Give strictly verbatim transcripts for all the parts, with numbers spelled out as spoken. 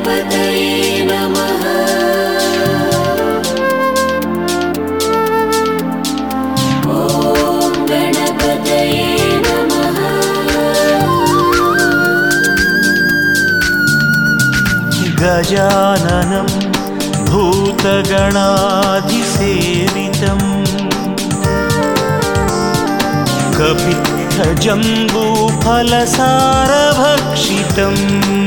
गणपतये नमः। ॐ गणपतये नमः। गजाननं भूतगणाधिसेवितम् कपित्थजम्बूफलसारभक्षितम्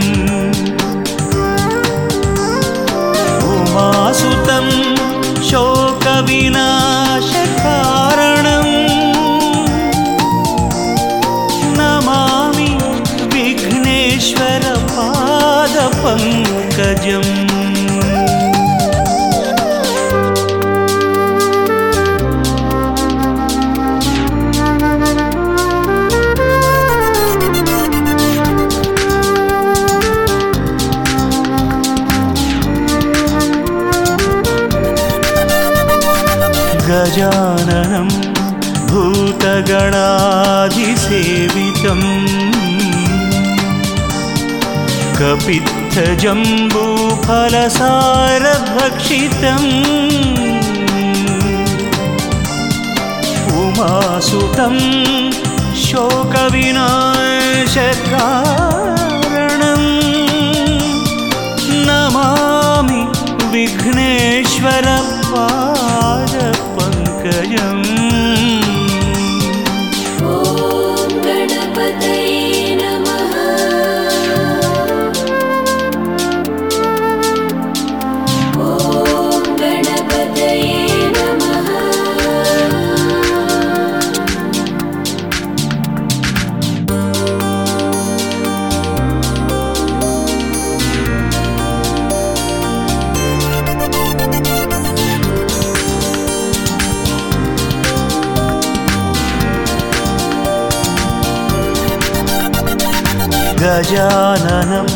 उमासुतं शोकविनाशकारणम् नमामि विघ्नेश्वरपादपङ्कजम्। गजाननं भूतगणाधिसेवितम् कपित्थजम्बूफलसारभक्षितम् उमासुतं शोकविनाशकारणम् नमामि विघ्नेश्वरपादपङ्कजम्। ॐ गणपतये नमः। ॐ गणपतये नमः। गजाननं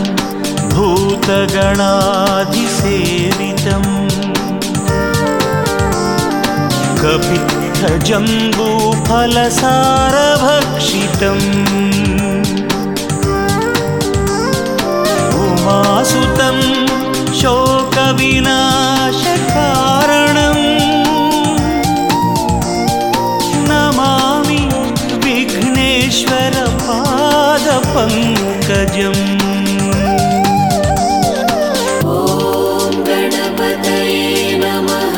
भूतगणाधिसेवितम् कपित्थजम्बूफलसारभक्षितम् उमासुतं शोकविनाशकारणम् नमामि विघ्नेश्वरपादपङ्कजम्। ॐ गणपतये नमः।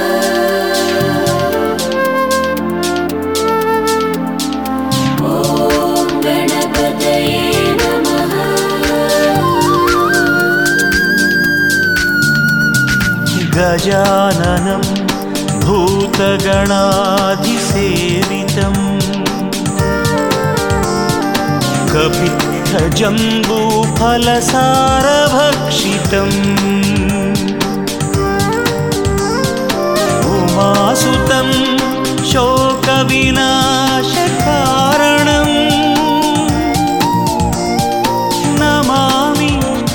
ॐ गणपतये नमः। गजाननं भूतगणाधिसेवितम् कपित्थजम्बूफलसारभक्षितम् उमासुतं शोकविनाशकारणम् नमामि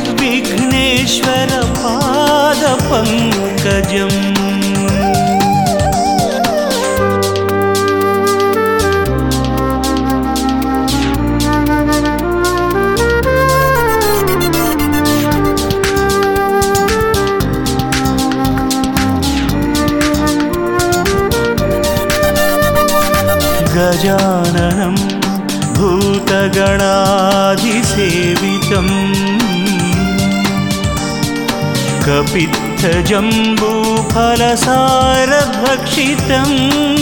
विघ्नेश्वरपादपङ्कजम्। गजाननं भूतगणाधिसेवितम् कपित्थजम्बूफलसारभक्षितम्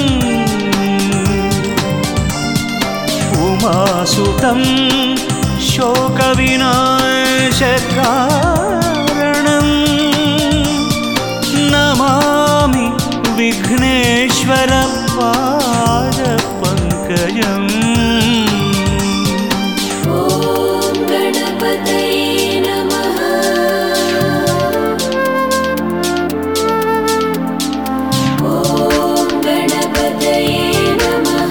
उमासुतं शोकविनाशकारणम् नमामि विघ्नेश्वरपादपङ्कजम्। ॐ गणपतये नमः। ॐ गणपतये नमः।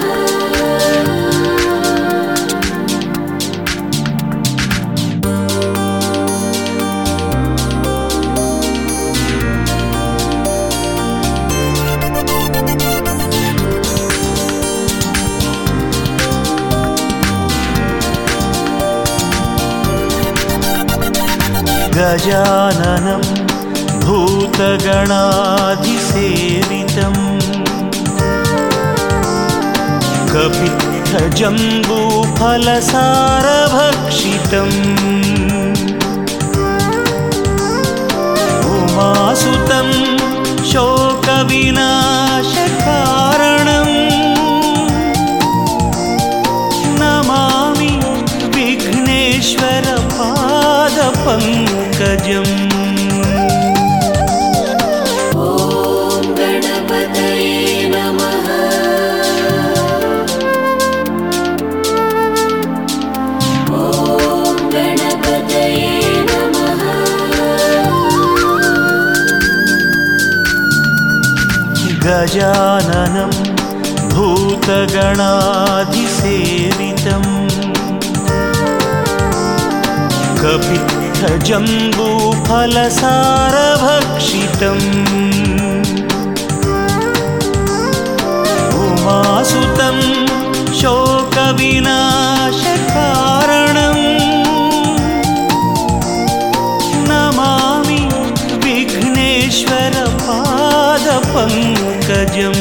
गजाननं भूतगणाधिसेवितं कपित्थजम्बूफलसारभक्षितम् उमासुतं शोकविनाशकारणं नमामि विघ्नेश्वरपादपङ्कजम्। ॐ गणपतये नमः। ॐ गणपतये नमः। गजाननं भूतगणाधिसेवितं कपित्थजम्बूफलसारभक्षितम् उमासुतं शोकविनाशकारणं नमामि विघ्नेश्वरपादपङ्कजम्।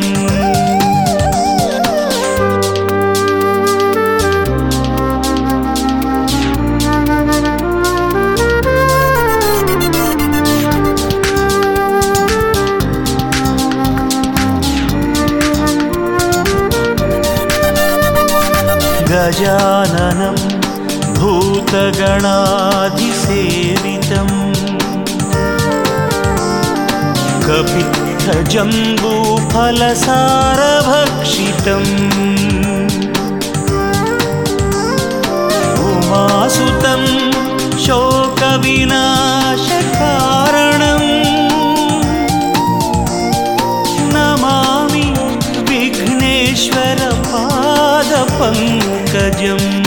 गजाननं भूतगणाधिसेवितं कपित्थजम्बूफलसारभक्षितम् उमासुतं शोकविनाशकारणं नमामि विघ्नेश्वरपादपङ्कजम्।